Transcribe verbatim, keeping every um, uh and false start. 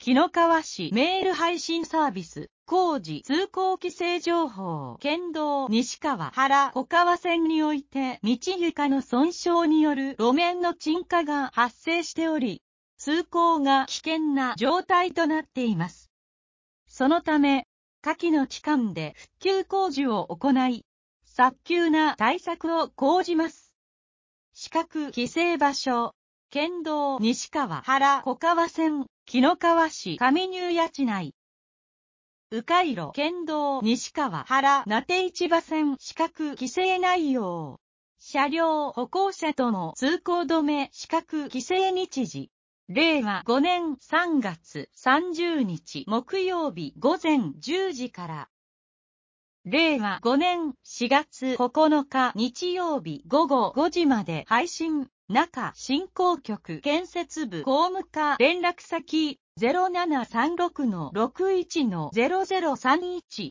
紀の川市メール配信サービス、工事通行規制情報、県道西川原小川線において、道床の損傷による路面の沈下が発生しており、通行が危険な状態となっています。そのため、下記の期間で復旧工事を行い、早急な対策を講じます。視覚規制場所、県道西川原小川線、紀の川市上入谷地内。迂回路県道西川原名手市場線視覚規制内容。車両歩行者との通行止め視覚規制日時。れいわごねんさんがつさんじゅうにち木曜日ごぜんじゅうじから。れいわごねんしがつここのか日曜日ごごごじまで配信。中振興局建設部工務課連絡先 ゼロななさんろくのろくいちのゼロゼロさんいち